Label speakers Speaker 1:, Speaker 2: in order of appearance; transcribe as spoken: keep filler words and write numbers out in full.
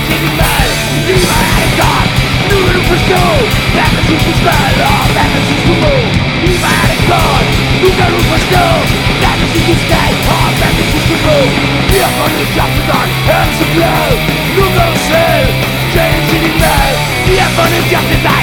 Speaker 1: til din mad. Livet er det godt, nu vil du forstå, hvad man synes du skal og hvad man synes du må. Livet er det godt, nu kan du forstå, hvad man synes du skal og hvad man synes du må. Vi har fundet et job til dig, er du så glad? Nu kan du selv tjene til din mad. Vi har fundet et job til dig.